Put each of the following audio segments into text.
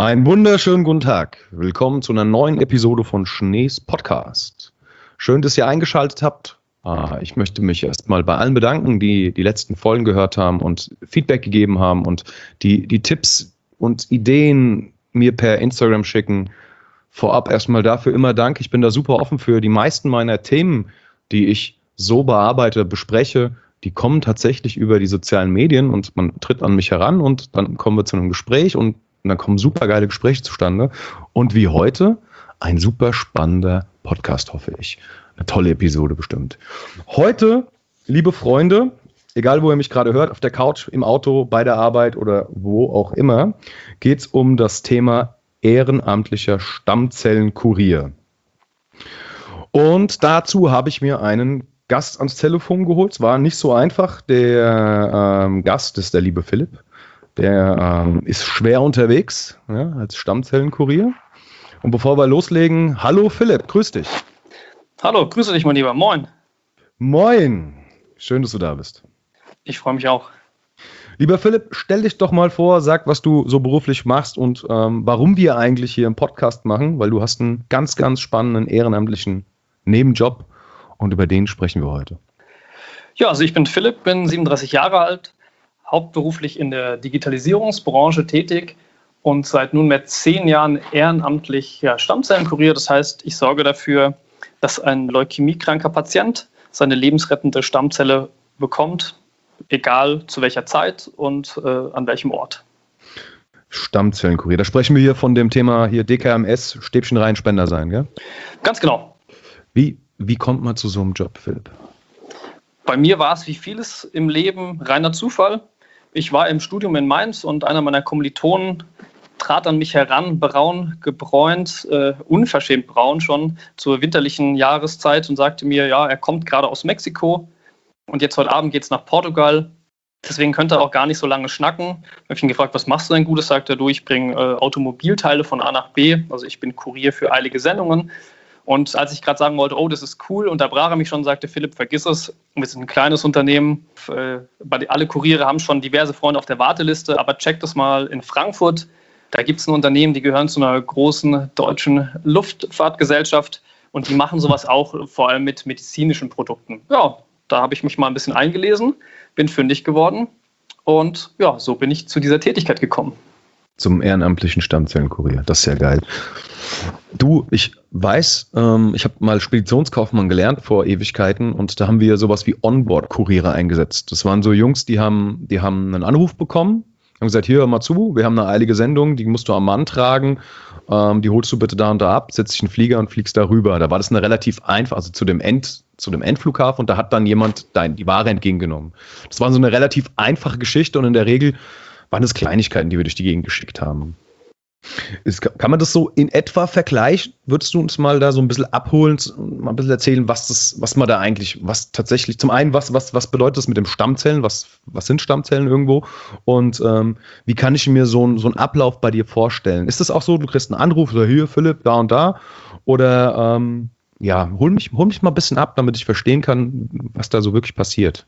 Einen wunderschönen guten Tag. Willkommen zu einer neuen Episode von Schnees Podcast. Schön, dass ihr eingeschaltet habt. Ich möchte mich erstmal bei allen bedanken, die die letzten Folgen gehört haben und Feedback gegeben haben und die Tipps und Ideen mir per Instagram schicken. Vorab erstmal dafür immer Dank. Ich bin da super offen für. Die meisten meiner Themen, die ich so bearbeite, bespreche, die kommen tatsächlich über die sozialen Medien und man tritt an mich heran und dann kommen wir zu einem Gespräch und dann kommen super geile Gespräche zustande. Und wie heute, ein super spannender Podcast, hoffe ich. Eine tolle Episode bestimmt. Heute, liebe Freunde, egal wo ihr mich gerade hört, auf der Couch, im Auto, bei der Arbeit oder wo auch immer, geht es um das Thema ehrenamtlicher Stammzellenkurier. Und dazu habe ich mir einen Gast ans Telefon geholt. Es war nicht so einfach. Der Gast ist der liebe Philipp. Der ist schwer unterwegs, ja, als Stammzellenkurier. Und bevor wir loslegen, hallo Philipp, grüß dich. Hallo, grüße dich, mein Lieber. Moin. Moin. Schön, dass du da bist. Ich freue mich auch. Lieber Philipp, stell dich doch mal vor, sag, was du so beruflich machst und warum wir eigentlich hier im Podcast machen, weil du hast einen ganz, ganz spannenden ehrenamtlichen Nebenjob und über den sprechen wir heute. Ja, also ich bin Philipp, bin 37 Jahre alt, hauptberuflich in der Digitalisierungsbranche tätig und seit nunmehr 10 Jahren ehrenamtlich Stammzellenkurier. Das heißt, ich sorge dafür, dass ein leukämiekranker Patient seine lebensrettende Stammzelle bekommt, egal zu welcher Zeit und an welchem Ort. Stammzellenkurier, da sprechen wir hier von dem Thema hier DKMS, Stäbchen rein, Spender sein, gell? Ganz genau. Wie kommt man zu so einem Job, Philipp? Bei mir war es wie vieles im Leben reiner Zufall. Ich war im Studium in Mainz und einer meiner Kommilitonen trat an mich heran, braun, gebräunt, unverschämt braun schon, zur winterlichen Jahreszeit und sagte mir, ja, er kommt gerade aus Mexiko und jetzt heute Abend geht es nach Portugal. Deswegen könnte er auch gar nicht so lange schnacken. Ich habe ihn gefragt, was machst du denn Gutes? Sagt er, du, ich bringe Automobilteile von A nach B. Also ich bin Kurier für eilige Sendungen. Und als ich gerade sagen wollte, oh, das ist cool, unterbrach er mich schon und sagte, Philipp, vergiss es. Wir sind ein kleines Unternehmen. Alle Kuriere haben schon diverse Freunde auf der Warteliste. Aber check das mal in Frankfurt. Da gibt es ein Unternehmen, die gehören zu einer großen deutschen Luftfahrtgesellschaft. Und die machen sowas auch vor allem mit medizinischen Produkten. Ja, da habe ich mich mal ein bisschen eingelesen, bin fündig geworden. Und ja, so bin ich zu dieser Tätigkeit gekommen. Zum ehrenamtlichen Stammzellenkurier. Das ist ja geil. Du, ich weiß, ich habe mal Speditionskaufmann gelernt vor Ewigkeiten und da haben wir sowas wie Onboard-Kuriere eingesetzt. Das waren so Jungs, die haben einen Anruf bekommen, haben gesagt, hier, hör mal zu, wir haben eine eilige Sendung, die musst du am Mann tragen, die holst du bitte da und da ab, setzt dich in den Flieger und fliegst da rüber. Da war das eine relativ einfach, also zu dem Endflughafen und da hat dann jemand die Ware entgegengenommen. Das war so eine relativ einfache Geschichte und in der Regel waren es Kleinigkeiten, die wir durch die Gegend geschickt haben. Kann man das so in etwa vergleichen? Würdest du uns mal da so ein bisschen abholen, mal ein bisschen erzählen, was man da eigentlich, was tatsächlich, zum einen, was bedeutet das mit dem Stammzellen, was sind Stammzellen irgendwo und wie kann ich mir so einen Ablauf bei dir vorstellen? Ist das auch so, du kriegst einen Anruf oder hier, Philipp, da und da oder hol mich mal ein bisschen ab, damit ich verstehen kann, was da so wirklich passiert.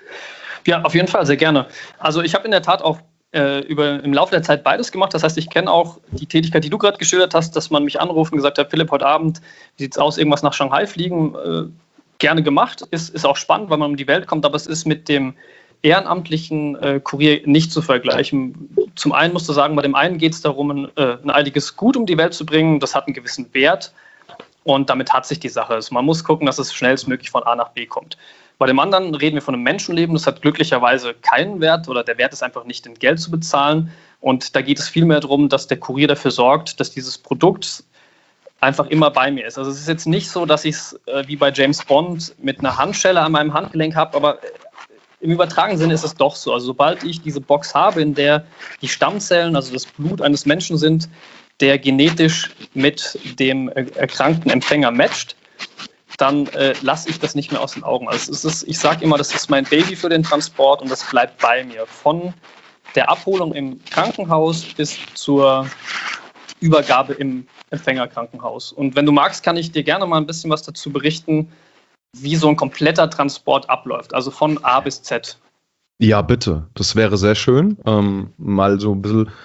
Ja, auf jeden Fall, sehr gerne. Also ich habe in der Tat auch im Laufe der Zeit beides gemacht. Das heißt, ich kenne auch die Tätigkeit, die du gerade geschildert hast, dass man mich anruft und gesagt hat, Philipp, heute Abend, wie sieht es aus, irgendwas nach Shanghai fliegen? Gerne gemacht. Ist auch spannend, weil man um die Welt kommt, aber es ist mit dem ehrenamtlichen Kurier nicht zu vergleichen. Zum einen musst du sagen, bei dem einen geht es darum, ein eiliges Gut um die Welt zu bringen. Das hat einen gewissen Wert und damit hat sich die Sache. Also man muss gucken, dass es schnellstmöglich von A nach B kommt. Bei dem anderen reden wir von einem Menschenleben, das hat glücklicherweise keinen Wert oder der Wert ist einfach nicht in Geld zu bezahlen. Und da geht es vielmehr darum, dass der Kurier dafür sorgt, dass dieses Produkt einfach immer bei mir ist. Also es ist jetzt nicht so, dass ich es wie bei James Bond mit einer Handschelle an meinem Handgelenk habe, aber im übertragenen Sinne ist es doch so. Also sobald ich diese Box habe, in der die Stammzellen, also das Blut eines Menschen sind, der genetisch mit dem erkrankten Empfänger matcht, dann lasse ich das nicht mehr aus den Augen. Also ich sage immer, das ist mein Baby für den Transport und das bleibt bei mir. Von der Abholung im Krankenhaus bis zur Übergabe im Empfängerkrankenhaus. Und wenn du magst, kann ich dir gerne mal ein bisschen was dazu berichten, wie so ein kompletter Transport abläuft, also von A bis Z. Ja, bitte. Das wäre sehr schön. Mal so ein bisschen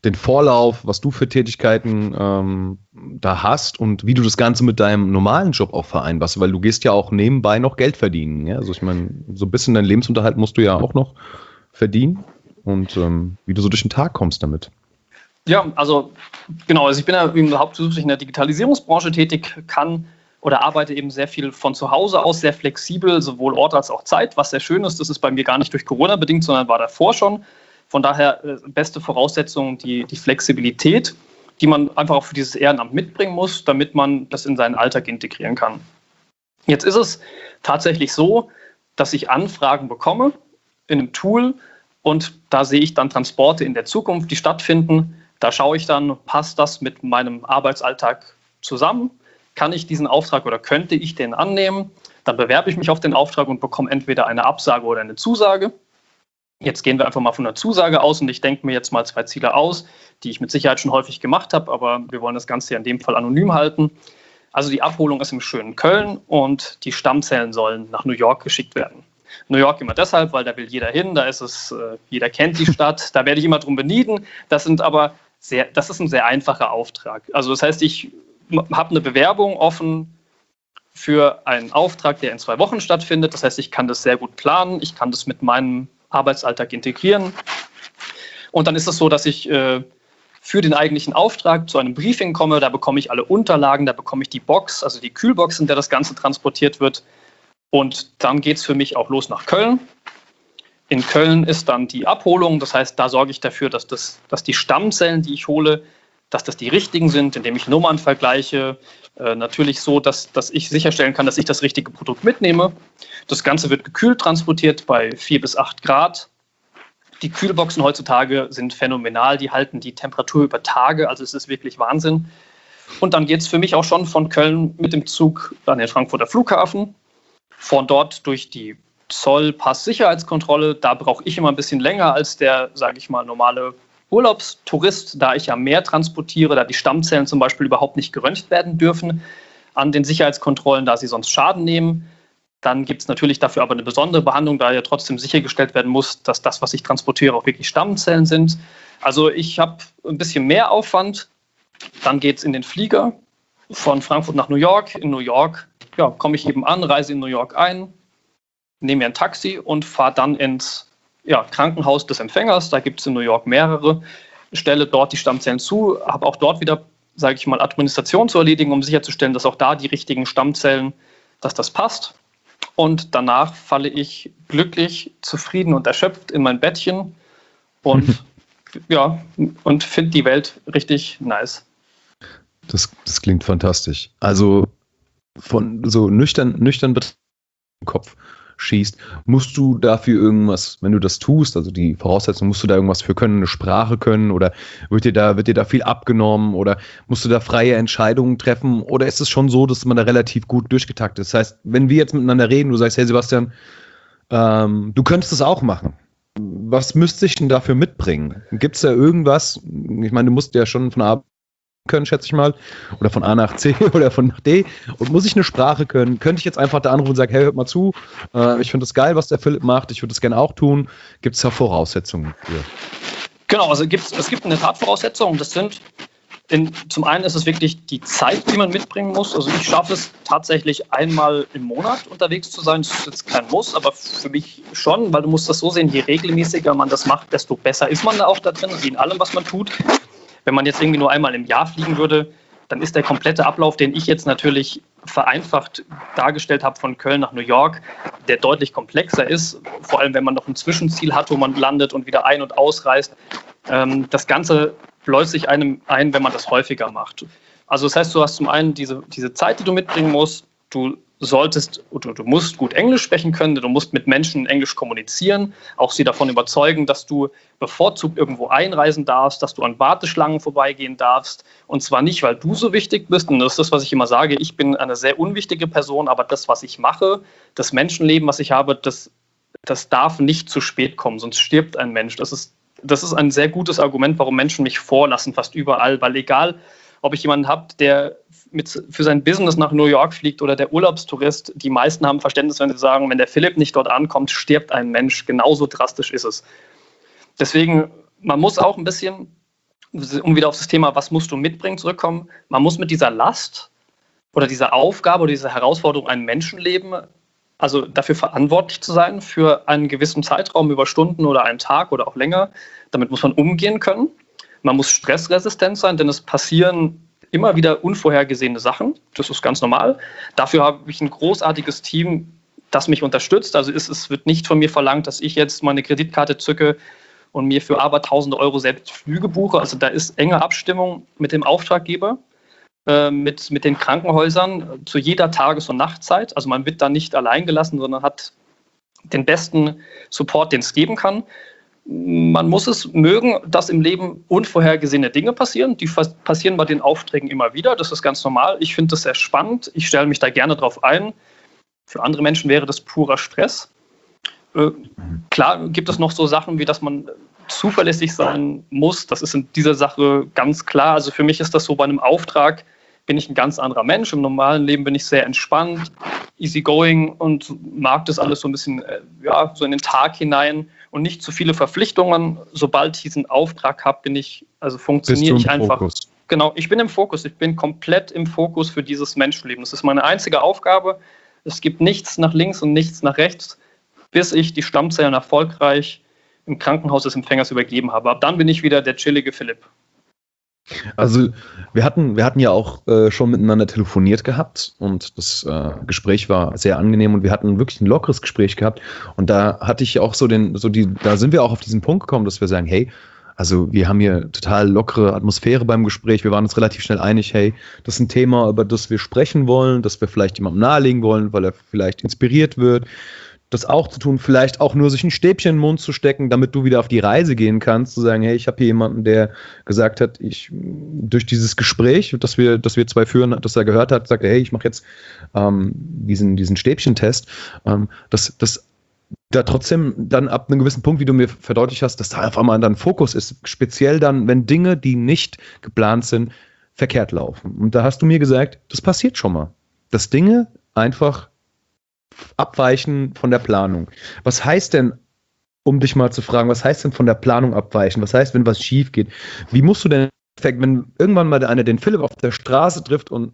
den Vorlauf, was du für Tätigkeiten da hast und wie du das Ganze mit deinem normalen Job auch vereinbarst, weil du gehst ja auch nebenbei noch Geld verdienen. Ja? Also ich meine, so ein bisschen deinen Lebensunterhalt musst du ja auch noch verdienen und wie du so durch den Tag kommst damit. Ja, also genau, also ich bin ja hauptsächlich in der Digitalisierungsbranche tätig, kann oder arbeite eben sehr viel von zu Hause aus, sehr flexibel, sowohl Ort als auch Zeit, was sehr schön ist. Das ist bei mir gar nicht durch Corona bedingt, sondern war davor schon. Von daher beste Voraussetzung die Flexibilität, die man einfach auch für dieses Ehrenamt mitbringen muss, damit man das in seinen Alltag integrieren kann. Jetzt ist es tatsächlich so, dass ich Anfragen bekomme in einem Tool und da sehe ich dann Transporte in der Zukunft, die stattfinden. Da schaue ich dann, passt das mit meinem Arbeitsalltag zusammen? Kann ich diesen Auftrag oder könnte ich den annehmen? Dann bewerbe ich mich auf den Auftrag und bekomme entweder eine Absage oder eine Zusage. Jetzt gehen wir einfach mal von einer Zusage aus und ich denke mir jetzt mal 2 Ziele aus, die ich mit Sicherheit schon häufig gemacht habe, aber wir wollen das Ganze ja in dem Fall anonym halten. Also die Abholung ist im schönen Köln und die Stammzellen sollen nach New York geschickt werden. New York immer deshalb, weil da will jeder hin, da ist es, jeder kennt die Stadt, da werde ich immer drum benieden. Das ist ein sehr einfacher Auftrag. Also das heißt, ich habe eine Bewerbung offen für einen Auftrag, der in 2 Wochen stattfindet. Das heißt, ich kann das sehr gut planen, ich kann das mit meinem Arbeitsalltag integrieren. Und dann ist es so, dass ich für den eigentlichen Auftrag zu einem Briefing komme. Da bekomme ich alle Unterlagen, da bekomme ich die Box, also die Kühlbox, in der das Ganze transportiert wird. Und dann geht es für mich auch los nach Köln. In Köln ist dann die Abholung. Das heißt, da sorge ich dafür, dass die Stammzellen, die ich hole, dass das die richtigen sind, indem ich Nummern vergleiche. Natürlich so, dass ich sicherstellen kann, dass ich das richtige Produkt mitnehme. Das Ganze wird gekühlt transportiert bei 4 bis 8 Grad. Die Kühlboxen heutzutage sind phänomenal, die halten die Temperatur über Tage, also es ist wirklich Wahnsinn. Und dann geht es für mich auch schon von Köln mit dem Zug an den Frankfurter Flughafen, von dort durch die Zoll-Pass-Sicherheitskontrolle. Da brauche ich immer ein bisschen länger als der, sage ich mal, normale Urlaubstourist, da ich ja mehr transportiere, da die Stammzellen zum Beispiel überhaupt nicht geröntgt werden dürfen an den Sicherheitskontrollen, da sie sonst Schaden nehmen. Dann gibt es natürlich dafür aber eine besondere Behandlung, da ja trotzdem sichergestellt werden muss, dass das, was ich transportiere, auch wirklich Stammzellen sind. Also ich habe ein bisschen mehr Aufwand. Dann geht es in den Flieger von Frankfurt nach New York. In New York komme ich eben an, reise in New York ein, nehme mir ein Taxi und fahre dann ins Krankenhaus des Empfängers. Da gibt es in New York mehrere. Stelle dort die Stammzellen zu, habe auch dort wieder, sage ich mal, Administration zu erledigen, um sicherzustellen, dass auch da die richtigen Stammzellen, dass das passt. Und danach falle ich glücklich, zufrieden und erschöpft in mein Bettchen und und finde die Welt richtig nice. Das klingt fantastisch. Also von so nüchtern im Kopf schießt, musst du dafür irgendwas, wenn du das tust, also die Voraussetzung, musst du da irgendwas für können, eine Sprache können oder wird dir da viel abgenommen oder musst du da freie Entscheidungen treffen oder ist es schon so, dass man da relativ gut durchgetaktet ist? Das heißt, wenn wir jetzt miteinander reden, du sagst, hey Sebastian, du könntest das auch machen. Was müsste ich denn dafür mitbringen? Gibt es da irgendwas? Ich meine, du musst ja schon von A können, schätze ich mal, oder von A nach C oder von nach D. Und muss ich eine Sprache können? Könnte ich jetzt einfach da anrufen und sagen, hey, hört mal zu, ich finde das geil, was der Philipp macht, ich würde das gerne auch tun. Gibt es da Voraussetzungen für? Genau, also es gibt in der Tat Voraussetzungen. Das sind, zum einen ist es wirklich die Zeit, die man mitbringen muss. Also ich schaffe es tatsächlich einmal im Monat unterwegs zu sein. Das ist jetzt kein Muss, aber für mich schon, weil du musst das so sehen, je regelmäßiger man das macht, desto besser ist man da auch da drin, wie in allem, was man tut. Wenn man jetzt irgendwie nur einmal im Jahr fliegen würde, dann ist der komplette Ablauf, den ich jetzt natürlich vereinfacht dargestellt habe von Köln nach New York, der deutlich komplexer ist. Vor allem, wenn man noch ein Zwischenziel hat, wo man landet und wieder ein- und ausreist. Das Ganze bläut sich einem ein, wenn man das häufiger macht. Also das heißt, du hast zum einen diese Zeit, die du mitbringen musst. Du musst gut Englisch sprechen können, du musst mit Menschen Englisch kommunizieren, auch sie davon überzeugen, dass du bevorzugt irgendwo einreisen darfst, dass du an Warteschlangen vorbeigehen darfst. Und zwar nicht, weil du so wichtig bist, und das ist das, was ich immer sage, ich bin eine sehr unwichtige Person, aber das, was ich mache, das Menschenleben, was ich habe, das darf nicht zu spät kommen, sonst stirbt ein Mensch. Das ist ein sehr gutes Argument, warum Menschen mich vorlassen, fast überall, weil egal, ob ich jemanden habe, der für sein Business nach New York fliegt oder der Urlaubstourist, die meisten haben Verständnis, wenn sie sagen, wenn der Philipp nicht dort ankommt, stirbt ein Mensch. Genauso drastisch ist es. Deswegen, man muss auch ein bisschen um wieder auf das Thema, was musst du mitbringen, zurückkommen, man muss mit dieser Last oder dieser Aufgabe oder dieser Herausforderung ein Menschenleben, also dafür verantwortlich zu sein für einen gewissen Zeitraum über Stunden oder einen Tag oder auch länger. Damit muss man umgehen können. Man muss stressresistent sein, denn es passieren immer wieder unvorhergesehene Sachen. Das ist ganz normal. Dafür habe ich ein großartiges Team, das mich unterstützt. Also es wird nicht von mir verlangt, dass ich jetzt meine Kreditkarte zücke und mir für aber tausende Euro selbst Flüge buche. Also da ist enge Abstimmung mit dem Auftraggeber, mit den Krankenhäusern zu jeder Tages- und Nachtzeit. Also man wird da nicht allein gelassen, sondern hat den besten Support, den es geben kann. Man muss es mögen, dass im Leben unvorhergesehene Dinge passieren. Die passieren bei den Aufträgen immer wieder. Das ist ganz normal. Ich finde das sehr spannend. Ich stelle mich da gerne drauf ein. Für andere Menschen wäre das purer Stress. Klar gibt es noch so Sachen, wie dass man zuverlässig sein muss. Das ist in dieser Sache ganz klar. Also für mich ist das so, bei einem Auftrag bin ich ein ganz anderer Mensch. Im normalen Leben bin ich sehr entspannt, easygoing und mag das alles so ein bisschen so in den Tag hinein und nicht zu viele Verpflichtungen. Sobald ich diesen Auftrag habe, funktioniere ich einfach. Fokus. Genau, ich bin im Fokus. Ich bin komplett im Fokus für dieses Menschenleben. Das ist meine einzige Aufgabe. Es gibt nichts nach links und nichts nach rechts, bis ich die Stammzellen erfolgreich im Krankenhaus des Empfängers übergeben habe. Ab dann bin ich wieder der chillige Philipp. Also wir hatten ja auch schon miteinander telefoniert gehabt und das Gespräch war sehr angenehm und wir hatten wirklich ein lockeres Gespräch gehabt und da hatte ich auch da sind wir auch auf diesen Punkt gekommen, dass wir sagen, hey, also wir haben hier total lockere Atmosphäre beim Gespräch, wir waren uns relativ schnell einig, hey, das ist ein Thema, über das wir sprechen wollen, das wir vielleicht jemandem nahelegen wollen, weil er vielleicht inspiriert wird, das auch zu tun, vielleicht auch nur sich ein Stäbchen in den Mund zu stecken, damit du wieder auf die Reise gehen kannst, zu sagen, hey, ich habe hier jemanden, der gesagt hat, durch dieses Gespräch, das wir zwei führen, das er gehört hat, sagt er, hey, ich mache jetzt diesen Stäbchentest, dass da trotzdem dann ab einem gewissen Punkt, wie du mir verdeutlicht hast, dass da auf einmal dann Fokus ist, speziell dann, wenn Dinge, die nicht geplant sind, verkehrt laufen. Und da hast du mir gesagt, das passiert schon mal, dass Dinge einfach abweichen von der Planung. Was heißt denn, um dich mal zu fragen, was heißt denn von der Planung abweichen? Was heißt, wenn was schief geht? Wie musst du denn, wenn irgendwann mal einer den Philipp auf der Straße trifft und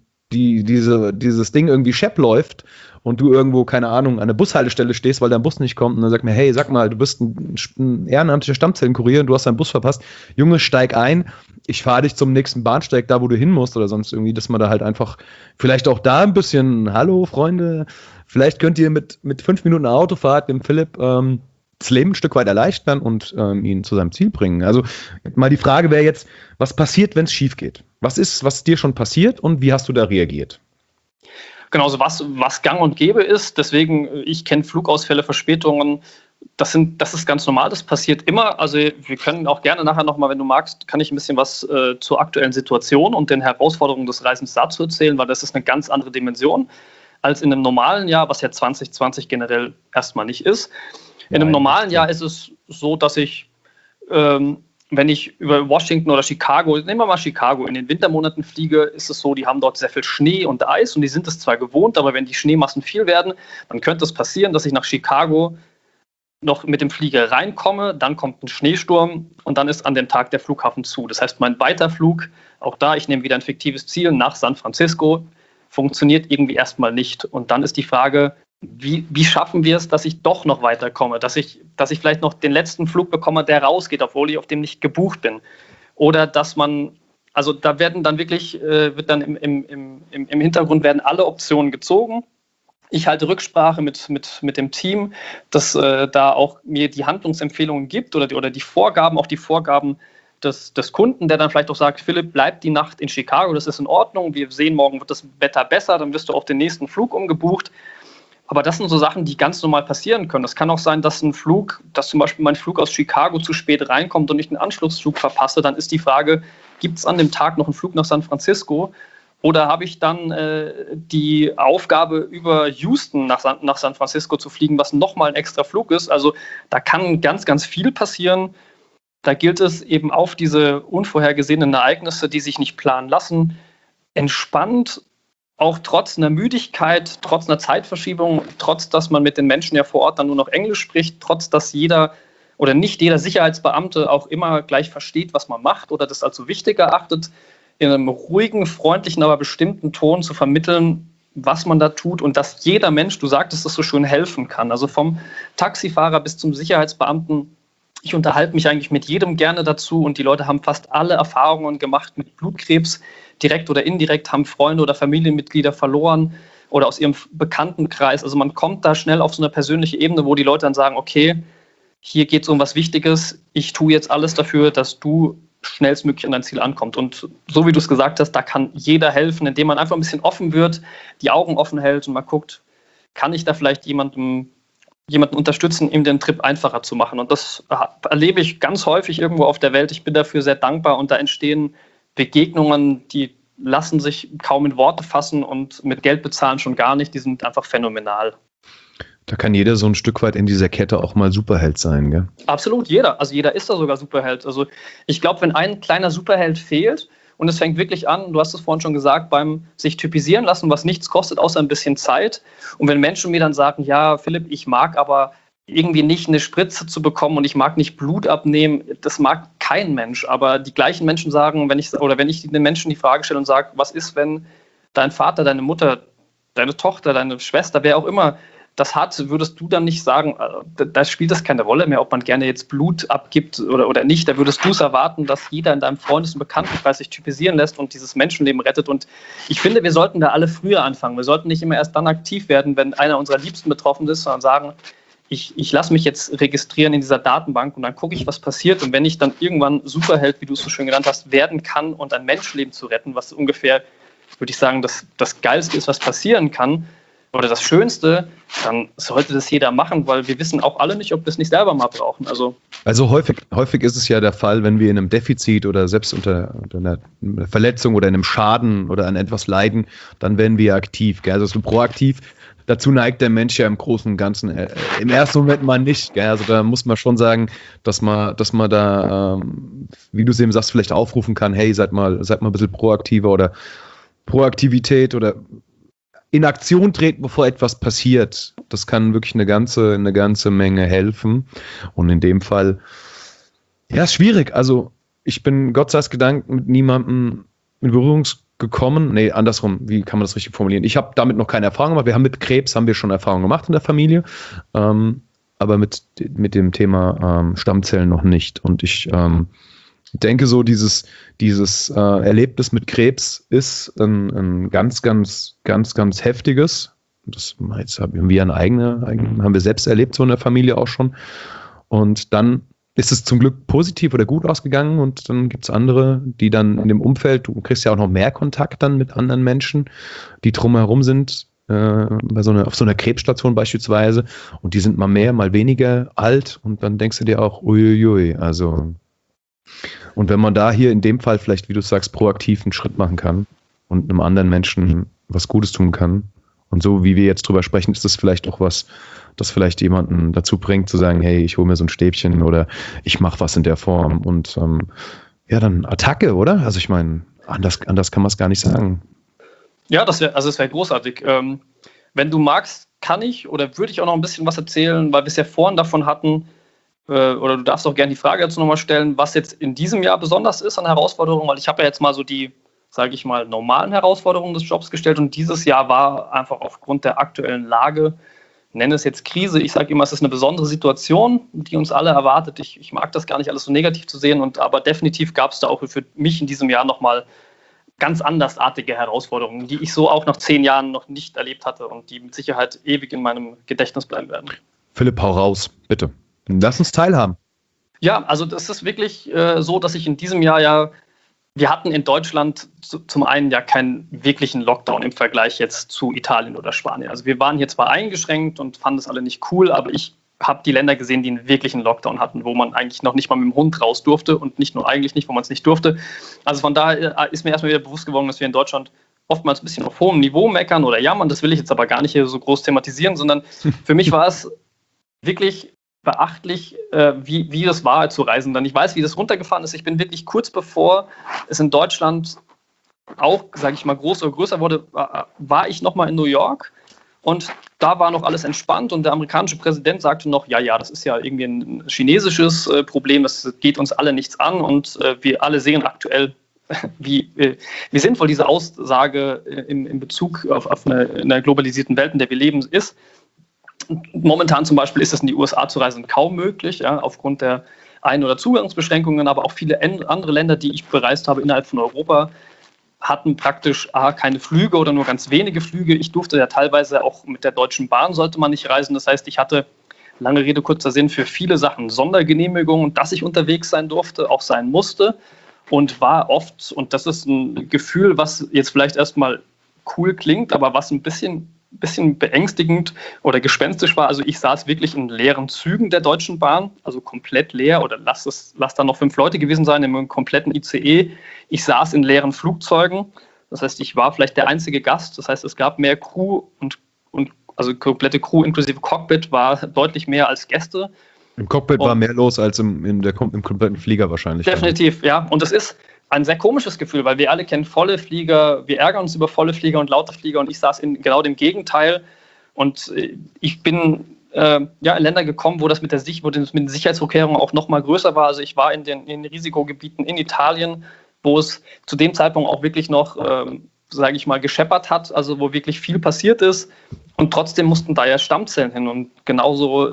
dieses Ding irgendwie schepp läuft und du irgendwo, keine Ahnung, an der Bushaltestelle stehst, weil dein Bus nicht kommt und dann sagt mir, hey, sag mal, du bist ein ehrenamtlicher Stammzellenkurier und du hast deinen Bus verpasst. Junge, steig ein, ich fahre dich zum nächsten Bahnsteig, da wo du hin musst oder sonst irgendwie, dass man da halt einfach vielleicht auch da ein bisschen, hallo Freunde, vielleicht könnt ihr mit 5 Minuten Autofahrt dem Philipp das Leben ein Stück weit erleichtern und ihn zu seinem Ziel bringen. Also mal die Frage wäre jetzt, was passiert, wenn es schief geht? Was ist dir schon passiert und wie hast du da reagiert? Genau, so was gang und gäbe ist. Deswegen, ich kenne Flugausfälle, Verspätungen. Das ist ganz normal, das passiert immer. Also wir können auch gerne nachher nochmal, wenn du magst, kann ich ein bisschen was zur aktuellen Situation und den Herausforderungen des Reisens dazu erzählen, weil das ist eine ganz andere Dimension als in einem normalen Jahr, was ja 2020 generell erstmal nicht ist. In einem normalen Jahr ist es so, dass ich, wenn ich über Washington oder Chicago, nehmen wir mal Chicago, in den Wintermonaten fliege, ist es so, die haben dort sehr viel Schnee und Eis und die sind es zwar gewohnt, aber wenn die Schneemassen viel werden, dann könnte es passieren, dass ich nach Chicago noch mit dem Flieger reinkomme, dann kommt ein Schneesturm und dann ist an dem Tag der Flughafen zu. Das heißt, mein Weiterflug, auch da, ich nehme wieder ein fiktives Ziel nach San Francisco, funktioniert irgendwie erstmal nicht. Und dann ist die Frage, wie schaffen wir es, dass ich doch noch weiterkomme, dass ich vielleicht noch den letzten Flug bekomme, der rausgeht, obwohl ich auf dem nicht gebucht bin. Oder dass man, also da werden dann wirklich, wird dann im Hintergrund werden alle Optionen gezogen. Ich halte Rücksprache mit dem Team, dass da auch mir die Handlungsempfehlungen gibt oder die Vorgaben, auch die Vorgaben des Kunden, der dann vielleicht auch sagt, Philipp, bleib die Nacht in Chicago, das ist in Ordnung, wir sehen, morgen wird das Wetter besser, dann wirst du auf den nächsten Flug umgebucht. Aber das sind so Sachen, die ganz normal passieren können. Es kann auch sein, dass zum Beispiel mein Flug aus Chicago zu spät reinkommt und ich einen Anschlussflug verpasse. Dann ist die Frage, gibt es an dem Tag noch einen Flug nach San Francisco? Oder habe ich dann die Aufgabe, über Houston nach San Francisco zu fliegen, was nochmal ein extra Flug ist? Also da kann ganz, ganz viel passieren. Da gilt es eben auf diese unvorhergesehenen Ereignisse, die sich nicht planen lassen, entspannt, auch trotz einer Müdigkeit, trotz einer Zeitverschiebung, trotz dass man mit den Menschen ja vor Ort dann nur noch Englisch spricht, trotz dass jeder oder nicht jeder Sicherheitsbeamte auch immer gleich versteht, was man macht oder das als so wichtig erachtet, in einem ruhigen, freundlichen, aber bestimmten Ton zu vermitteln, was man da tut und dass jeder Mensch, du sagtest das so schön, helfen kann. Also vom Taxifahrer bis zum Sicherheitsbeamten. Ich unterhalte mich eigentlich mit jedem gerne dazu und die Leute haben fast alle Erfahrungen gemacht mit Blutkrebs, direkt oder indirekt, haben Freunde oder Familienmitglieder verloren oder aus ihrem Bekanntenkreis. Also man kommt da schnell auf so eine persönliche Ebene, wo die Leute dann sagen, okay, hier geht es um was Wichtiges, ich tue jetzt alles dafür, dass du schnellstmöglich an dein Ziel ankommst. Und so wie du es gesagt hast, da kann jeder helfen, indem man einfach ein bisschen offen wird, die Augen offen hält und mal guckt, kann ich da vielleicht jemanden unterstützen, ihm den Trip einfacher zu machen. Und das erlebe ich ganz häufig irgendwo auf der Welt. Ich bin dafür sehr dankbar und da entstehen Begegnungen, die lassen sich kaum in Worte fassen und mit Geld bezahlen schon gar nicht. Die sind einfach phänomenal. Da kann jeder so ein Stück weit in dieser Kette auch mal Superheld sein, gell? Absolut, jeder. Also jeder ist da sogar Superheld. Also ich glaube, wenn ein kleiner Superheld fehlt und es fängt wirklich an, du hast es vorhin schon gesagt, beim sich typisieren lassen, was nichts kostet, außer ein bisschen Zeit. Und wenn Menschen mir dann sagen, ja, Philipp, ich mag aber irgendwie nicht eine Spritze zu bekommen und ich mag nicht Blut abnehmen, das mag kein Mensch. Aber die gleichen Menschen sagen, wenn ich den Menschen die Frage stelle und sage, was ist, wenn dein Vater, deine Mutter, deine Tochter, deine Schwester, wer auch immer das hat, würdest du dann nicht sagen, da spielt das keine Rolle mehr, ob man gerne jetzt Blut abgibt oder nicht. Da würdest du es erwarten, dass jeder in deinem Freundes- und Bekanntenkreis sich typisieren lässt und dieses Menschenleben rettet. Und ich finde, wir sollten da alle früher anfangen. Wir sollten nicht immer erst dann aktiv werden, wenn einer unserer Liebsten betroffen ist, sondern sagen, ich lasse mich jetzt registrieren in dieser Datenbank und dann gucke ich, was passiert. Und wenn ich dann irgendwann Superheld, wie du es so schön genannt hast, werden kann und ein Menschenleben zu retten, was ungefähr, würde ich sagen, das Geilste ist, was passieren kann, oder das Schönste, dann sollte das jeder machen, weil wir wissen auch alle nicht, ob wir es nicht selber mal brauchen. Also häufig ist es ja der Fall, wenn wir in einem Defizit oder selbst unter einer Verletzung oder in einem Schaden oder an etwas leiden, dann werden wir aktiv. Gell? Also so proaktiv. Dazu neigt der Mensch ja im Großen und Ganzen im ersten Moment mal nicht. Gell? Also da muss man schon sagen, dass man da, wie du es eben sagst, vielleicht aufrufen kann, hey, seid mal ein bisschen proaktiver oder Proaktivität oder in Aktion treten, bevor etwas passiert. Das kann wirklich eine ganze Menge helfen. Und in dem Fall, ja, ist schwierig. Also ich bin Gott sei Dank mit niemandem in Berührung gekommen. Nee, andersrum, wie kann man das richtig formulieren? Ich habe damit noch keine Erfahrung gemacht. Mit Krebs haben wir schon Erfahrungen gemacht in der Familie, aber mit dem Thema Stammzellen noch nicht. Und ich denke so, dieses Erlebnis mit Krebs ist ein ganz heftiges. Das jetzt haben wir haben wir selbst erlebt, so in der Familie auch schon. Und dann ist es zum Glück positiv oder gut ausgegangen und dann gibt es andere, die dann in dem Umfeld, du kriegst ja auch noch mehr Kontakt dann mit anderen Menschen, die drumherum sind, auf so einer Krebsstation beispielsweise, und die sind mal mehr, mal weniger alt und dann denkst du dir auch, uiuiui, also. Und wenn man da hier in dem Fall vielleicht, wie du sagst, proaktiv einen Schritt machen kann und einem anderen Menschen was Gutes tun kann, und so wie wir jetzt drüber sprechen, ist das vielleicht auch was, das vielleicht jemanden dazu bringt, zu sagen, hey, ich hole mir so ein Stäbchen oder ich mache was in der Form und ja, dann Attacke, oder? Also ich meine, anders kann man es gar nicht sagen. Ja, das wäre großartig. Wenn du magst, kann ich oder würde ich auch noch ein bisschen was erzählen, weil wir es ja vorhin davon hatten, oder du darfst auch gerne die Frage dazu nochmal stellen, was jetzt in diesem Jahr besonders ist an Herausforderungen, weil ich habe ja jetzt mal so die, sage ich mal, normalen Herausforderungen des Jobs gestellt und dieses Jahr war einfach aufgrund der aktuellen Lage, nenne es jetzt Krise, ich sage immer, es ist eine besondere Situation, die uns alle erwartet. Ich mag das gar nicht alles so negativ zu sehen, aber definitiv gab es da auch für mich in diesem Jahr nochmal ganz andersartige Herausforderungen, die ich so auch nach 10 Jahren noch nicht erlebt hatte und die mit Sicherheit ewig in meinem Gedächtnis bleiben werden. Philipp, hau raus, bitte. Lass uns teilhaben. Ja, also das ist wirklich so, dass ich in diesem Jahr wir hatten in Deutschland zum einen ja keinen wirklichen Lockdown im Vergleich jetzt zu Italien oder Spanien. Also wir waren hier zwar eingeschränkt und fanden es alle nicht cool, aber ich habe die Länder gesehen, die einen wirklichen Lockdown hatten, wo man eigentlich noch nicht mal mit dem Hund raus durfte und nicht nur eigentlich nicht, wo man es nicht durfte. Also von daher ist mir erstmal wieder bewusst geworden, dass wir in Deutschland oftmals ein bisschen auf hohem Niveau meckern oder jammern. Das will ich jetzt aber gar nicht hier so groß thematisieren, sondern für mich war es wirklich beachtlich, wie das war zu reisen. Dann ich weiß, wie das runtergefahren ist. Ich bin wirklich kurz bevor es in Deutschland auch, sage ich mal, größer wurde, war ich nochmal in New York Und da war noch alles entspannt und der amerikanische Präsident sagte noch, ja, das ist ja irgendwie ein chinesisches Problem, das geht uns alle nichts an und wir alle sehen aktuell, wie sinnvoll diese Aussage in Bezug auf in einer globalisierten Welt, in der wir leben, ist. Momentan zum Beispiel ist es in die USA zu reisen kaum möglich, ja, aufgrund der Ein- oder Zugangsbeschränkungen, aber auch viele andere Länder, die ich bereist habe innerhalb von Europa, hatten praktisch keine Flüge oder nur ganz wenige Flüge. Ich durfte ja teilweise auch mit der Deutschen Bahn sollte man nicht reisen. Das heißt, ich hatte, lange Rede, kurzer Sinn, für viele Sachen Sondergenehmigungen, dass ich unterwegs sein durfte, auch sein musste und war oft, und das ist ein Gefühl, was jetzt vielleicht erstmal cool klingt, aber was ein bisschen beängstigend oder gespenstisch war. Also ich saß wirklich in leeren Zügen der Deutschen Bahn, also komplett leer oder lass da noch 5 Leute gewesen sein im kompletten ICE. Ich saß in leeren Flugzeugen. Das heißt, ich war vielleicht der einzige Gast. Das heißt, es gab mehr Crew und also komplette Crew inklusive Cockpit war deutlich mehr als Gäste. Im Cockpit war mehr los als im kompletten Flieger wahrscheinlich. Definitiv, ja. Und das ist ein sehr komisches Gefühl, weil wir alle kennen volle Flieger, wir ärgern uns über volle Flieger und laute Flieger und ich saß in genau dem Gegenteil und ich bin in Länder gekommen, wo das mit den Sicherheitsvorkehrungen auch noch mal größer war. Also ich war in den Risikogebieten in Italien, wo es zu dem Zeitpunkt auch wirklich noch, sage ich mal, gescheppert hat, also wo wirklich viel passiert ist und trotzdem mussten da ja Stammzellen hin und genauso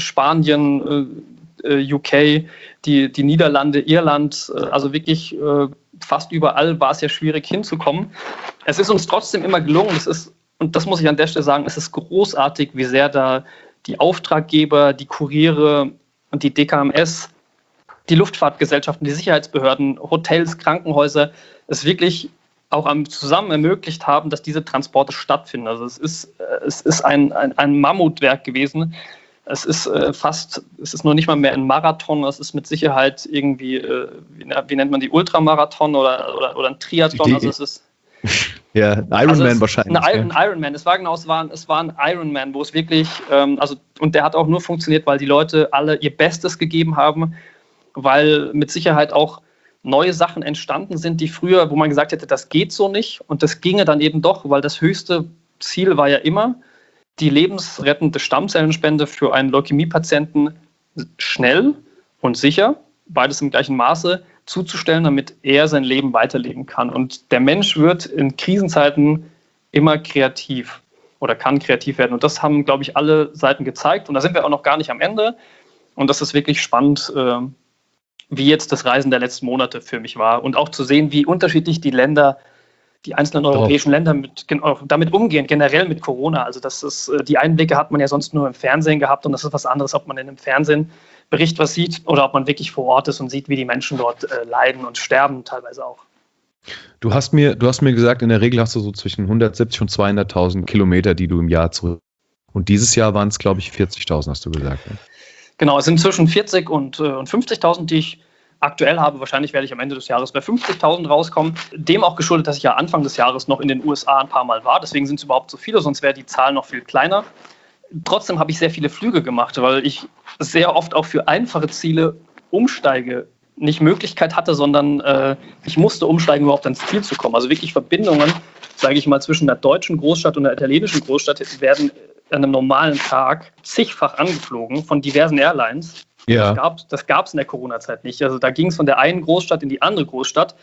Spanien, UK, die Niederlande, Irland, also wirklich fast überall war es ja schwierig hinzukommen. Es ist uns trotzdem immer gelungen, und das muss ich an der Stelle sagen, es ist großartig, wie sehr da die Auftraggeber, die Kuriere und die DKMS, die Luftfahrtgesellschaften, die Sicherheitsbehörden, Hotels, Krankenhäuser es wirklich auch zusammen ermöglicht haben, dass diese Transporte stattfinden. Also es ist ein Mammutwerk gewesen. Es ist noch nicht mal mehr ein Marathon, es ist mit Sicherheit irgendwie, wie nennt man die, Ultramarathon oder ein Triathlon, also es ist... Ja, ein Ironman wahrscheinlich. Ein Ironman, es war ein Ironman, wo es wirklich, und der hat auch nur funktioniert, weil die Leute alle ihr Bestes gegeben haben, weil mit Sicherheit auch neue Sachen entstanden sind, die früher, wo man gesagt hätte, das geht so nicht und das ginge dann eben doch, weil das höchste Ziel war ja immer, die lebensrettende Stammzellenspende für einen Leukämiepatienten schnell und sicher, beides im gleichen Maße, zuzustellen, damit er sein Leben weiterleben kann. Und der Mensch wird in Krisenzeiten immer kreativ oder kann kreativ werden. Und das haben, glaube ich, alle Seiten gezeigt. Und da sind wir auch noch gar nicht am Ende. Und das ist wirklich spannend, wie jetzt das Reisen der letzten Monate für mich war. Und auch zu sehen, wie unterschiedlich die einzelnen europäischen Länder damit umgehen, generell mit Corona. Also die Einblicke hat man ja sonst nur im Fernsehen gehabt und das ist was anderes, ob man in einem Fernsehbericht was sieht oder ob man wirklich vor Ort ist und sieht, wie die Menschen dort leiden und sterben teilweise auch. Du hast mir gesagt, in der Regel hast du so zwischen 170 und 200.000 Kilometer, die du im Jahr zurück. Und dieses Jahr waren es, glaube ich, 40.000, hast du gesagt. Ne? Genau, es sind zwischen 40 und 50.000, die ich aktuell habe. Wahrscheinlich werde ich am Ende des Jahres bei 50.000 rauskommen. Dem auch geschuldet, dass ich ja Anfang des Jahres noch in den USA ein paar Mal war. Deswegen sind es überhaupt so viele, sonst wäre die Zahl noch viel kleiner. Trotzdem habe ich sehr viele Flüge gemacht, weil ich sehr oft auch für einfache Ziele umsteige. Nicht Möglichkeit hatte, sondern ich musste umsteigen, überhaupt ans Ziel zu kommen. Also wirklich Verbindungen, sage ich mal, zwischen der deutschen Großstadt und der italienischen Großstadt werden an einem normalen Tag zigfach angeflogen von diversen Airlines. Ja. Das gab es in der Corona-Zeit nicht. Also da ging es von der einen Großstadt in die andere Großstadt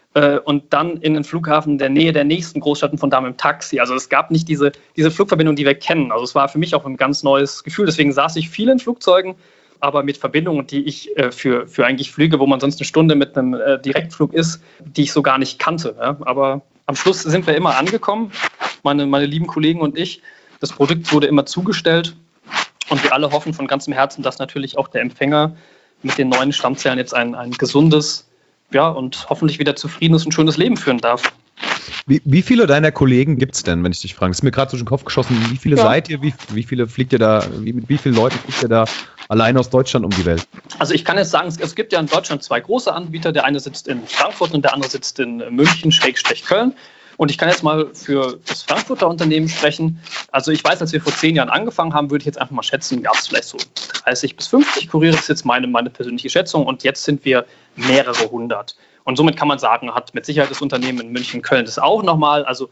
und dann in den Flughafen in der Nähe der nächsten Großstadt und von da mit dem Taxi. Also es gab nicht diese Flugverbindung, die wir kennen. Also es war für mich auch ein ganz neues Gefühl. Deswegen saß ich viel in Flugzeugen, aber mit Verbindungen, die ich für eigentlich Flüge, wo man sonst eine Stunde mit einem Direktflug ist, die ich so gar nicht kannte. Ja? Aber am Schluss sind wir immer angekommen, meine lieben Kollegen und ich. Das Produkt wurde immer zugestellt. Und wir alle hoffen von ganzem Herzen, dass natürlich auch der Empfänger mit den neuen Stammzellen jetzt ein gesundes, und hoffentlich wieder zufriedenes und schönes Leben führen darf. Wie viele deiner Kollegen gibt es denn, wenn ich dich frage? Ist mir gerade durch den Kopf geschossen, wie viele seid ihr? Wie viele fliegt ihr da? Mit wie vielen Leuten fliegt ihr da allein aus Deutschland um die Welt? Also ich kann jetzt sagen, es gibt ja in Deutschland 2 große Anbieter. Der eine sitzt in Frankfurt und der andere sitzt in München, Köln. Und ich kann jetzt mal für das Frankfurter Unternehmen sprechen. Also ich weiß, als wir vor 10 Jahren angefangen haben, würde ich jetzt einfach mal schätzen, gab es vielleicht so 30 bis 50 Kuriere. Das ist jetzt meine persönliche Schätzung. Und jetzt sind wir mehrere hundert. Und somit kann man sagen, hat mit Sicherheit das Unternehmen in München, Köln das auch nochmal. Also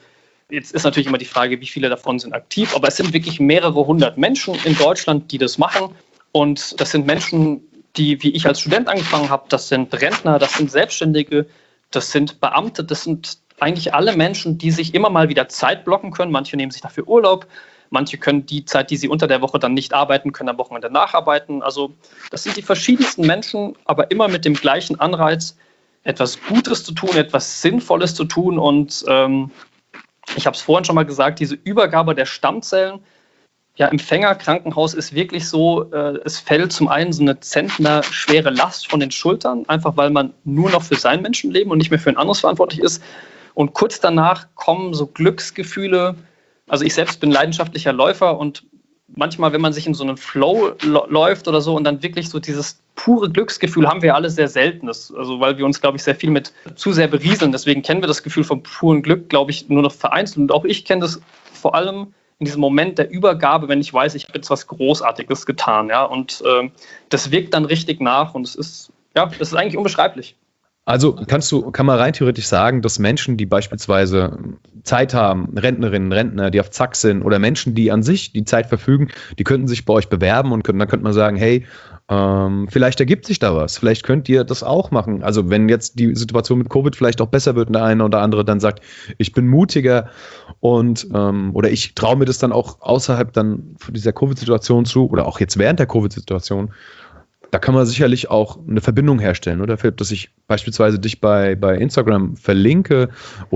Jetzt ist natürlich immer die Frage, wie viele davon sind aktiv, aber es sind wirklich mehrere hundert Menschen in Deutschland, die das machen. Und das sind Menschen, die, wie ich als Student angefangen habe, das sind Rentner, das sind Selbstständige, das sind Beamte, das sind eigentlich alle Menschen, die sich immer mal wieder Zeit blocken können. Manche nehmen sich dafür Urlaub, manche können die Zeit, die sie unter der Woche dann nicht arbeiten können, am Wochenende nacharbeiten. Also das sind die verschiedensten Menschen, aber immer mit dem gleichen Anreiz, etwas Gutes zu tun, etwas Sinnvolles zu tun. Und ich habe es vorhin schon mal gesagt, diese Übergabe der Stammzellen, ja, Empfängerkrankenhaus ist wirklich so, es fällt zum einen so eine zentnerschwere Last von den Schultern, einfach weil man nur noch für sein Menschenleben und nicht mehr für ein anderes verantwortlich ist. Und kurz danach kommen so Glücksgefühle. Also ich selbst bin leidenschaftlicher Läufer und manchmal, wenn man sich in so einem Flow läuft oder so und dann wirklich so dieses pure Glücksgefühl haben wir alle sehr selten. Also weil wir uns, glaube ich, sehr viel mit zu sehr berieseln. Deswegen kennen wir das Gefühl vom puren Glück, glaube ich, nur noch vereinzelt. Und auch ich kenne das vor allem in diesem Moment der Übergabe, wenn ich weiß, ich habe jetzt was Großartiges getan. Ja? Und das wirkt dann richtig nach und das ist eigentlich unbeschreiblich. Also kann man rein theoretisch sagen, dass Menschen, die beispielsweise Zeit haben, Rentnerinnen, Rentner, die auf Zack sind oder Menschen, die an sich die Zeit verfügen, die könnten sich bei euch bewerben und dann könnte man sagen, hey, vielleicht ergibt sich da was, vielleicht könnt ihr das auch machen. Also wenn jetzt die Situation mit Covid vielleicht auch besser wird und der eine oder andere dann sagt, ich bin mutiger und oder ich traue mir das dann auch außerhalb dann dieser Covid-Situation zu oder auch jetzt während der Covid-Situation, da kann man sicherlich auch eine Verbindung herstellen, oder Philipp, dass ich beispielsweise dich bei Instagram verlinke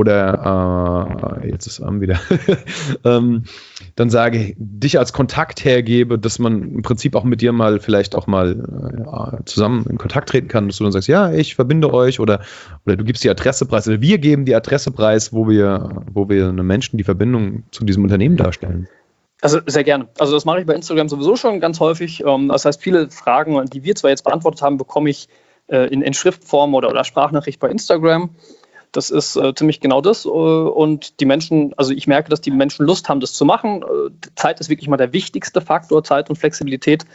oder jetzt ist wieder dann sage, dich als Kontakt hergebe, dass man im Prinzip auch mit dir mal vielleicht auch mal zusammen in Kontakt treten kann, dass du dann sagst, ja, ich verbinde euch oder du gibst die Adresse preis oder wir geben die Adresse preis, wo wir einem Menschen die Verbindung zu diesem Unternehmen darstellen. Also sehr gerne. Also das mache ich bei Instagram sowieso schon ganz häufig. Das heißt, viele Fragen, die wir zwar jetzt beantwortet haben, bekomme ich in Schriftform oder Sprachnachricht bei Instagram. Das ist ziemlich genau das. Und die Menschen, also ich merke, dass die Menschen Lust haben, das zu machen. Zeit ist wirklich mal der wichtigste Faktor, Zeit und Flexibilität.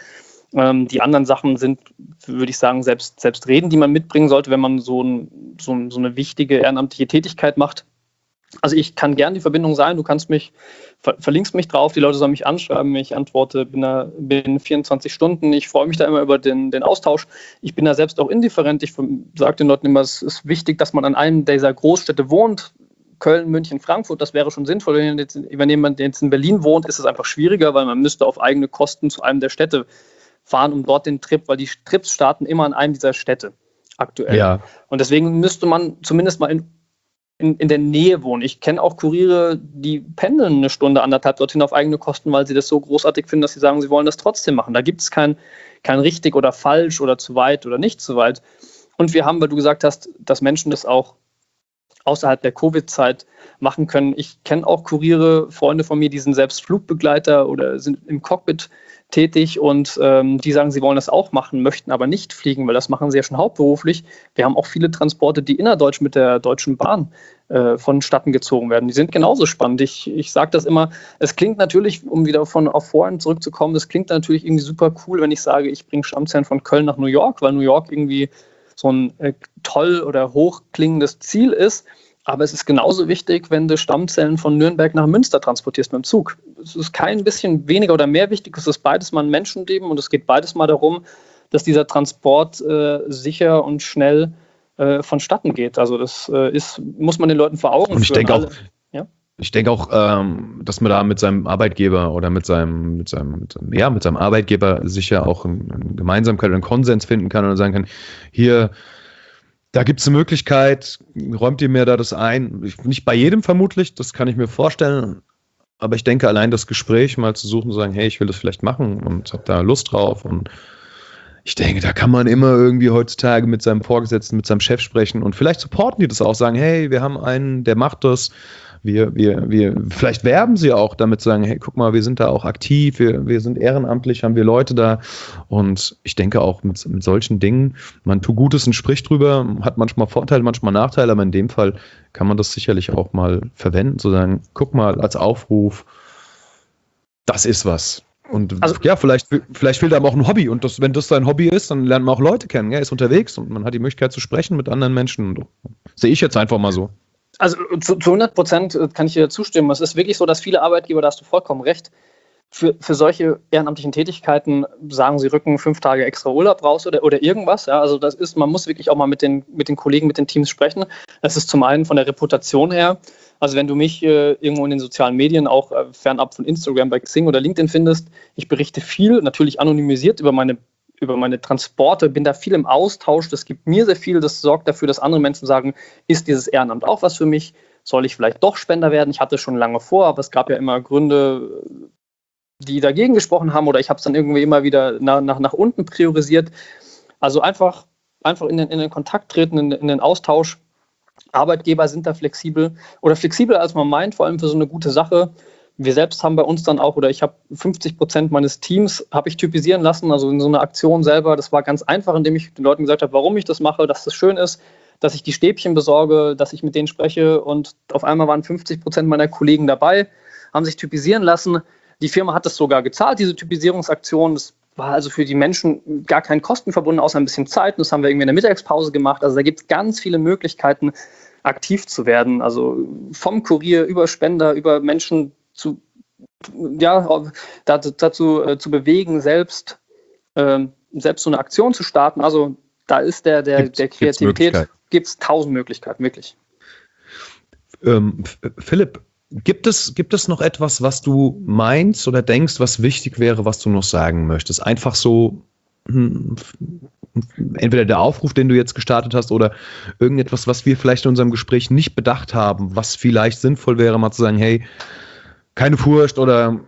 Die anderen Sachen sind, würde ich sagen, selbst Reden, die man mitbringen sollte, wenn man so eine wichtige ehrenamtliche Tätigkeit macht. Also ich kann gern die Verbindung sein, du kannst verlinkst mich drauf, die Leute sollen mich anschreiben, ich antworte binnen 24 Stunden, ich freue mich da immer über den Austausch. Ich bin da selbst auch indifferent, ich sage den Leuten immer, es ist wichtig, dass man an einem dieser Großstädte wohnt, Köln, München, Frankfurt, das wäre schon sinnvoll. Wenn jemand jetzt in Berlin wohnt, ist es einfach schwieriger, weil man müsste auf eigene Kosten zu einem der Städte fahren, um dort den Trip, weil die Trips starten immer an einem dieser Städte aktuell. Ja. Und deswegen müsste man zumindest mal in der Nähe wohnen. Ich kenne auch Kuriere, die pendeln eine Stunde, anderthalb dorthin auf eigene Kosten, weil sie das so großartig finden, dass sie sagen, sie wollen das trotzdem machen. Da gibt es kein richtig oder falsch oder zu weit oder nicht zu weit. Und wir haben, weil du gesagt hast, dass Menschen das auch außerhalb der Covid-Zeit machen können. Ich kenne auch Kuriere, Freunde von mir, die sind selbst Flugbegleiter oder sind im Cockpit tätig und die sagen, sie wollen das auch machen, möchten aber nicht fliegen, weil das machen sie ja schon hauptberuflich. Wir haben auch viele Transporte, die innerdeutsch mit der Deutschen Bahn vonstatten gezogen werden. Die sind genauso spannend. Ich sage das immer, es klingt natürlich, um wieder auf vorhin zurückzukommen, es klingt natürlich irgendwie super cool, wenn ich sage, ich bringe Stammzellen von Köln nach New York, weil New York irgendwie so ein toll oder hochklingendes Ziel ist. Aber es ist genauso wichtig, wenn du Stammzellen von Nürnberg nach Münster transportierst mit dem Zug. Es ist kein bisschen weniger oder mehr wichtig, es ist beides mal ein Menschenleben und es geht beides mal darum, dass dieser Transport sicher und schnell vonstatten geht. Also das muss man den Leuten vor Augen führen. Und ich denke auch, dass man da mit seinem Arbeitgeber oder mit seinem Arbeitgeber sicher auch eine Gemeinsamkeit oder einen Konsens finden kann und sagen kann, hier, da gibt es eine Möglichkeit, räumt ihr mir da das ein? Nicht bei jedem vermutlich, das kann ich mir vorstellen, aber ich denke, allein das Gespräch mal zu suchen, zu sagen, hey, ich will das vielleicht machen und habe da Lust drauf und ich denke, da kann man immer irgendwie heutzutage mit seinem Vorgesetzten, mit seinem Chef sprechen und vielleicht supporten die das auch, sagen, hey, wir haben einen, der macht das, vielleicht werben sie auch damit, sagen, hey, guck mal, wir sind da auch aktiv, wir sind ehrenamtlich, haben wir Leute da und ich denke auch mit solchen Dingen, man tut Gutes und spricht drüber, hat manchmal Vorteile, manchmal Nachteile, aber in dem Fall kann man das sicherlich auch mal verwenden, zu sagen, guck mal, als Aufruf, das ist was. Und also, ja, vielleicht fehlt einem auch ein Hobby und wenn das sein Hobby ist, dann lernt man auch Leute kennen, er ist unterwegs und man hat die Möglichkeit zu sprechen mit anderen Menschen. Sehe ich jetzt einfach mal so. Also zu 100% kann ich dir zustimmen. Es ist wirklich so, dass viele Arbeitgeber, da hast du vollkommen recht, für solche ehrenamtlichen Tätigkeiten sagen, sie rücken 5 Tage extra Urlaub raus oder irgendwas. Ja, also das ist, man muss wirklich auch mal mit den Kollegen, mit den Teams sprechen. Das ist zum einen von der Reputation her. Also wenn du mich irgendwo in den sozialen Medien, auch fernab von Instagram, bei Xing oder LinkedIn findest, ich berichte viel, natürlich anonymisiert über meine Transporte, bin da viel im Austausch. Das gibt mir sehr viel. Das sorgt dafür, dass andere Menschen sagen, ist dieses Ehrenamt auch was für mich? Soll ich vielleicht doch Spender werden? Ich hatte es schon lange vor, aber es gab ja immer Gründe, die dagegen gesprochen haben, oder ich habe es dann irgendwie immer wieder nach unten priorisiert. Also einfach in den Kontakt treten, in den Austausch. Arbeitgeber sind da flexibel oder flexibler, als man meint, vor allem für so eine gute Sache. Wir selbst haben bei uns dann auch, oder ich habe 50% meines Teams habe ich typisieren lassen, also in so einer Aktion selber. Das war ganz einfach, indem ich den Leuten gesagt habe, warum ich das mache, dass das schön ist, dass ich die Stäbchen besorge, dass ich mit denen spreche, und auf einmal waren 50% meiner Kollegen dabei, haben sich typisieren lassen. Die Firma hat das sogar gezahlt, diese Typisierungsaktion. Das war also für die Menschen gar kein Kosten verbunden, außer ein bisschen Zeit. Und das haben wir irgendwie in der Mittagspause gemacht. Also da gibt es ganz viele Möglichkeiten, aktiv zu werden. Also vom Kurier über Spender, über Menschen dazu zu bewegen, selbst so eine Aktion zu starten. Also da ist der Kreativität, gibt es 1000 Möglichkeiten, wirklich. Philipp, gibt es noch etwas, was du meinst oder denkst, was wichtig wäre, was du noch sagen möchtest? Einfach so, entweder der Aufruf, den du jetzt gestartet hast, oder irgendetwas, was wir vielleicht in unserem Gespräch nicht bedacht haben, was vielleicht sinnvoll wäre, mal zu sagen, hey, keine Furcht oder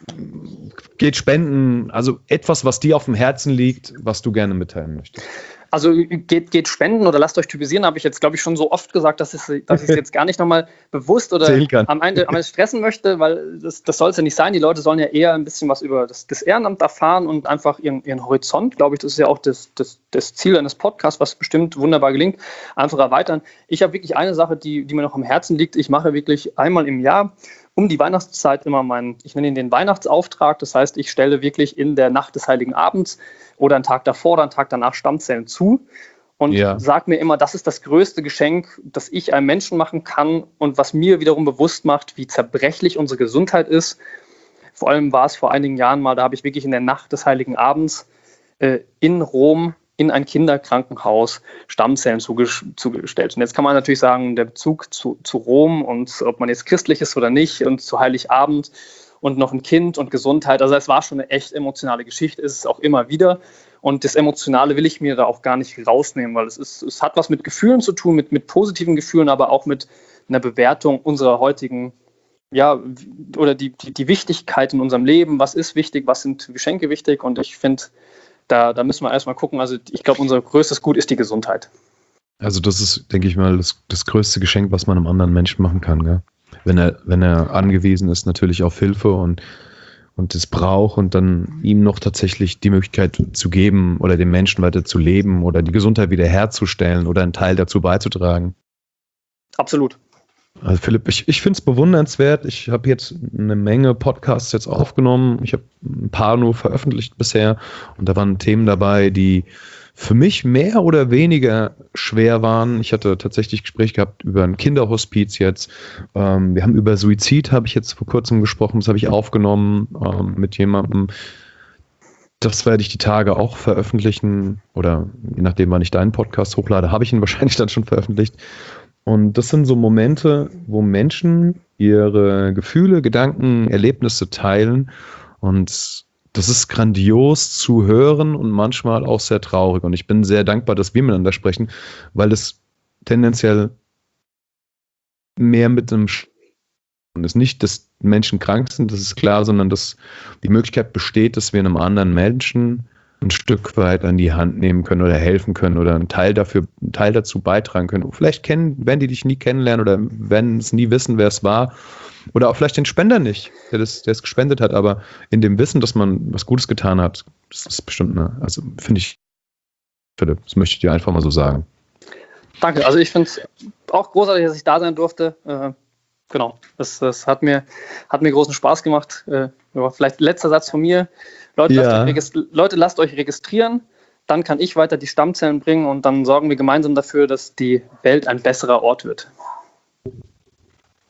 geht spenden, also etwas, was dir auf dem Herzen liegt, was du gerne mitteilen möchtest. Also geht spenden oder lasst euch typisieren, habe ich jetzt, glaube ich, schon so oft gesagt, dass ich es jetzt gar nicht nochmal bewusst oder am Ende stressen möchte, weil das soll es ja nicht sein. Die Leute sollen ja eher ein bisschen was über das Ehrenamt erfahren und einfach ihren Horizont, glaube ich, das ist ja auch das Ziel eines Podcasts, was bestimmt wunderbar gelingt, einfach erweitern. Ich habe wirklich eine Sache, die mir noch am Herzen liegt. Ich mache wirklich einmal im Jahr um die Weihnachtszeit immer ich nenne ihn den Weihnachtsauftrag. Das heißt, ich stelle wirklich in der Nacht des Heiligen Abends oder einen Tag davor oder einen Tag danach Stammzellen zu und sage mir immer, das ist das größte Geschenk, das ich einem Menschen machen kann und was mir wiederum bewusst macht, wie zerbrechlich unsere Gesundheit ist. Vor allem war es vor einigen Jahren mal, da habe ich wirklich in der Nacht des Heiligen Abends in Rom in ein Kinderkrankenhaus Stammzellen zugestellt. Und jetzt kann man natürlich sagen, der Bezug zu Rom und ob man jetzt christlich ist oder nicht und zu Heiligabend und noch ein Kind und Gesundheit. Also es war schon eine echt emotionale Geschichte, ist es auch immer wieder. Und das Emotionale will ich mir da auch gar nicht rausnehmen, weil es hat was mit Gefühlen zu tun, mit positiven Gefühlen, aber auch mit einer Bewertung unserer heutigen, oder die Wichtigkeit in unserem Leben. Was ist wichtig, was sind Geschenke wichtig? Und ich finde, da müssen wir erstmal gucken. Also ich glaube, unser größtes Gut ist die Gesundheit. Also das ist, denke ich mal, das größte Geschenk, was man einem anderen Menschen machen kann, gell? Wenn er angewiesen ist natürlich auf Hilfe und es braucht und dann ihm noch tatsächlich die Möglichkeit zu geben oder dem Menschen weiter zu leben oder die Gesundheit wiederherzustellen oder einen Teil dazu beizutragen. Absolut. Also Philipp, ich finde es bewundernswert. Ich habe jetzt eine Menge Podcasts jetzt aufgenommen. Ich habe ein paar nur veröffentlicht bisher und da waren Themen dabei, die für mich mehr oder weniger schwer waren. Ich hatte tatsächlich Gespräche gehabt über ein Kinderhospiz jetzt. Wir haben über Suizid, habe ich jetzt vor kurzem gesprochen, das habe ich aufgenommen mit jemandem. Das werde ich die Tage auch veröffentlichen oder je nachdem, wann ich deinen Podcast hochlade, habe ich ihn wahrscheinlich dann schon veröffentlicht. Und das sind so Momente, wo Menschen ihre Gefühle, Gedanken, Erlebnisse teilen und das ist grandios zu hören und manchmal auch sehr traurig. Und ich bin sehr dankbar, dass wir miteinander sprechen, weil es tendenziell mehr mit einem und es nicht, dass Menschen krank sind, das ist klar, sondern dass die Möglichkeit besteht, dass wir einem anderen Menschen ein Stück weit an die Hand nehmen können oder helfen können oder einen Teil dazu beitragen können. Vielleicht werden die dich nie kennenlernen oder werden es nie wissen, wer es war. Oder auch vielleicht den Spender nicht, der es gespendet hat, aber in dem Wissen, dass man was Gutes getan hat, das ist bestimmt das möchte ich dir einfach mal so sagen. Danke, also ich finde es auch großartig, dass ich da sein durfte. Genau, das hat mir großen Spaß gemacht. Vielleicht letzter Satz von mir. Leute, lasst euch registrieren, dann kann ich weiter die Stammzellen bringen und dann sorgen wir gemeinsam dafür, dass die Welt ein besserer Ort wird.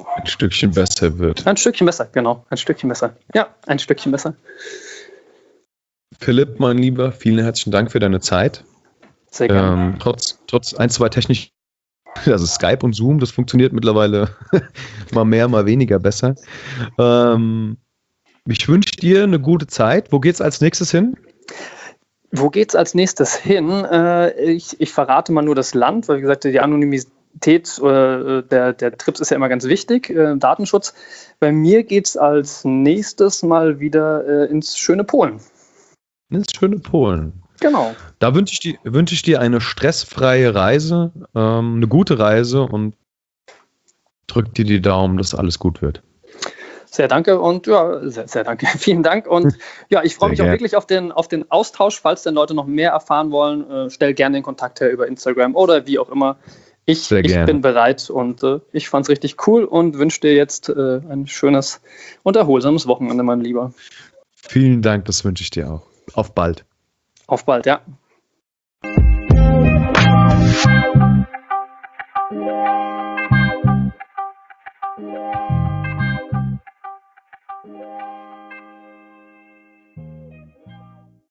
ein Stückchen besser wird. Ein Stückchen besser, genau. Ein Stückchen besser. Ja, ein Stückchen besser. Philipp, mein Lieber, vielen herzlichen Dank für deine Zeit. Sehr gerne. Trotz ein, zwei technischen, also Skype und Zoom, das funktioniert mittlerweile mal mehr, mal weniger besser. Ich wünsche dir eine gute Zeit. Wo geht's als nächstes hin? Wo geht's als nächstes hin? Ich verrate mal nur das Land, weil wie gesagt, die Anonymität der Trips ist ja immer ganz wichtig, Datenschutz. Bei mir geht's als nächstes mal wieder ins schöne Polen. Ins schöne Polen. Genau. Da wünsche ich dir eine stressfreie Reise, eine gute Reise und drück dir die Daumen, dass alles gut wird. Sehr danke und ja, sehr danke. Vielen Dank und ja, ich freue mich auch wirklich auf den Austausch. Falls denn Leute noch mehr erfahren wollen, stell gerne den Kontakt her über Instagram oder wie auch immer. Ich bin bereit und ich fand es richtig cool und wünsche dir jetzt ein schönes und erholsames Wochenende, mein Lieber. Vielen Dank, das wünsche ich dir auch. Auf bald. Auf bald, ja.